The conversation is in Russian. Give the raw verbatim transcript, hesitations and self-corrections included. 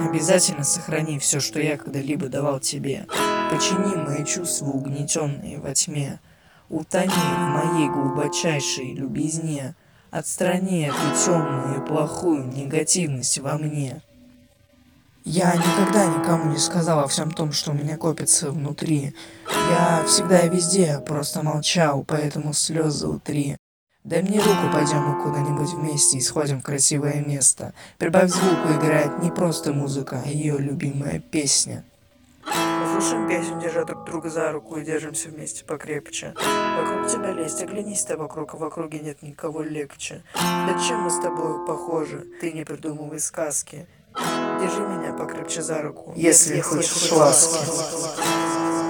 Обязательно сохрани все, что я когда-либо давал тебе. Почини мои чувства, угнетенные во тьме. Утони в моей глубочайшей любизне. Отстрани эту темную и плохую негативность во мне. Я никогда никому не сказал о всем том, что у меня копится внутри. Я всегда и везде просто молчал, поэтому слезы утри. Дай мне руку, пойдем мы куда-нибудь вместе и сходим в красивое место. Прибавь звуку, играет не просто музыка, а ее любимая песня. Мы слушаем песню, держа друг друга за руку и держимся вместе покрепче. Вокруг тебя лезть, оглянись ты вокруг, а в округе нет никого легче. Да чем мы с тобой похожи, ты не придумывай сказки. Держи меня покрепче за руку, если, если хочешь ласки.